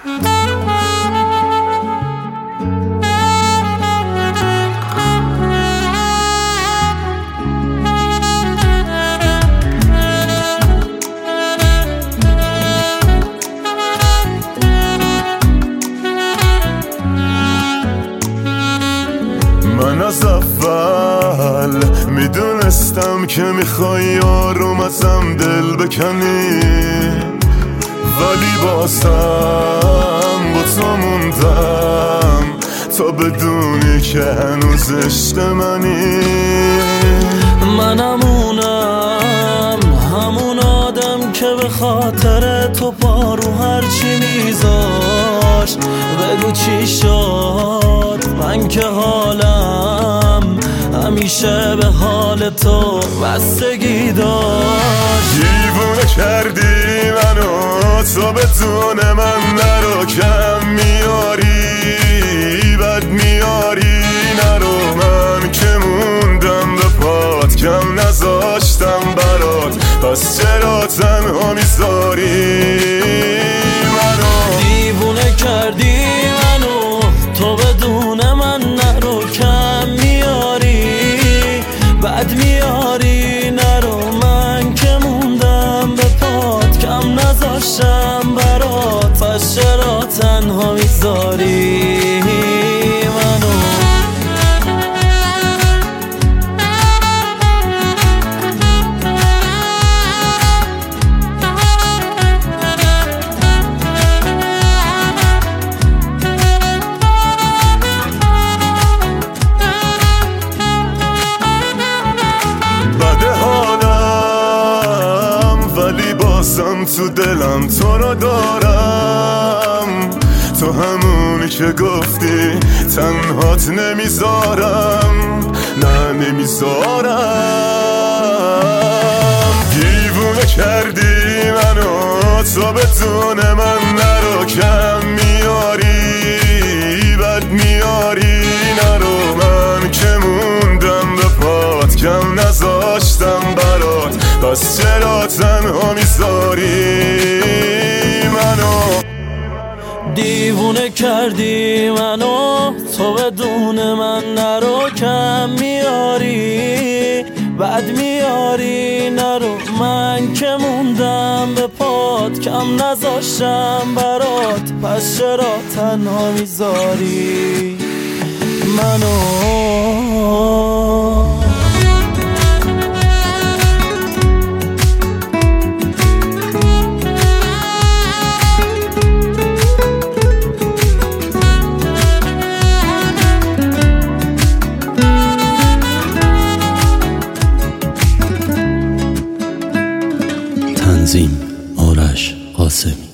من از اول میدونستم که میخوای آروم ازم دل بکنی، ولی بازم با تو موندم تا بدونی که هنوز عشق منی. من همون آدم که به خاطر تو پارو هرچی میذاشت. بگو چی شد؟ من که حالم همیشه به حال تو بستگی داشت. دیوونه کردی منو، تو بدون من نرو، کم میاری بد میاری نرو. من که موندم به پات، کم نذاشتم برات، پس چرا تنها میذاری منو؟ دیوونه کردی منو، تو بدون من نرو، کم میاری بد میاری نرو. من که موندم به پات، کم نذاشتم برات، پس چرا تنها میذاری منو؟ بازم تو دلم تو رو دارم، تو همونی که گفتی تنهات نمیذارم، نه نمیذارم. دیوونه کردی منو، تو بدون من نرو، کم میاری بد میاری نرو. من که موندم به پات، کم نذاشتم برات، پس چرا تنها میذاری منو؟ دیوونه کردی منو، تو بدون من نرو، کم میاری بد میاری نرو. من که موندم به پات، کم نذاشتم برات، پس چرا تنها میذاری منو؟ تنظیم آرش قاسمی.